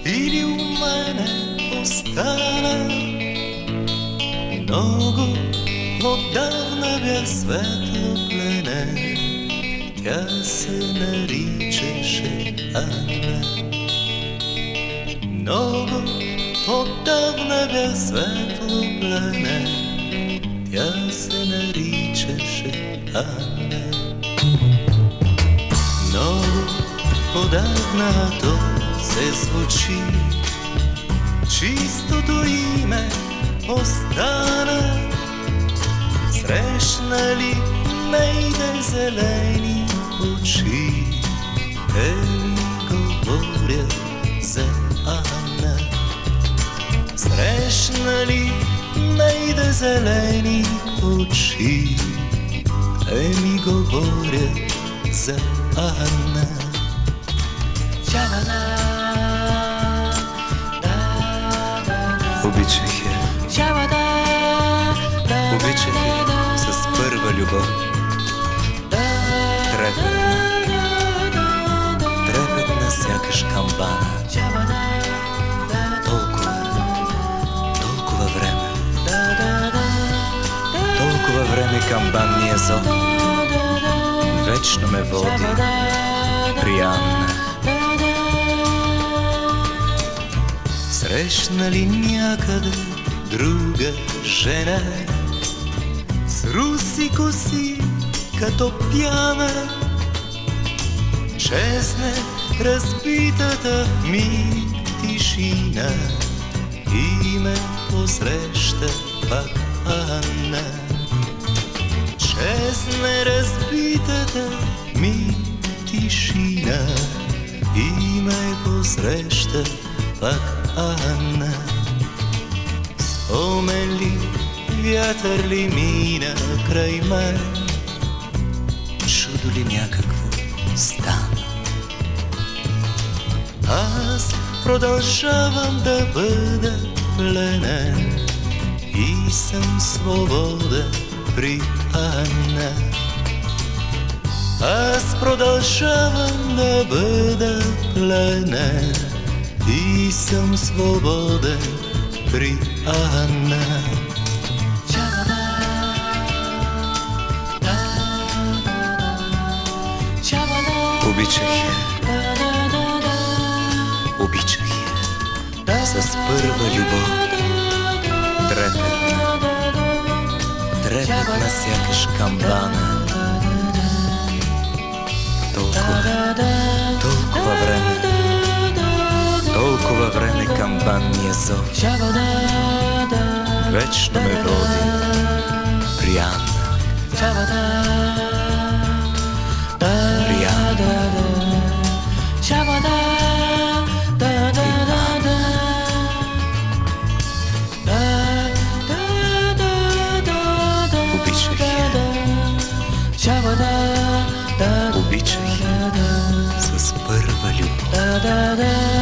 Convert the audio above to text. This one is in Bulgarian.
Или у мене остана много отдавна бях светло пленен. Тя се наричаше Анна. Много отдавна бях светло пленен. Тя се наричаше Анна. Много отдавна то се звучи, чистото име остана. Срещна ли нейде зелени очи, те ми говорят за Анна. Срещна ли нейде зелени очи, те ми говорят за Анна. Обичах я, обичах я с първа любов. Трепетна сякаш камбана. Толкова време камбанния зов вечно ме води при Анна. Срещна ли някъде друга жена с руси коси като пяна, чезне разбитата ми тишина и ме посреща пак Анна. Чезне разбитата ми тишина и ме посреща пак Анна. Спомен ли, вятър ли мина край мен, чудо ли някакво стана. Аз продължавам да бъда пленен и съм свободен при Анна. Аз продължавам да бъда пленен и съм свободен при Анна. Обичах я, обичах я с първа любов. Трепетна сякаш камбана. Толкова време камбанния зов вечно ме води при Анна. При Анна. Обичах я с първа любов.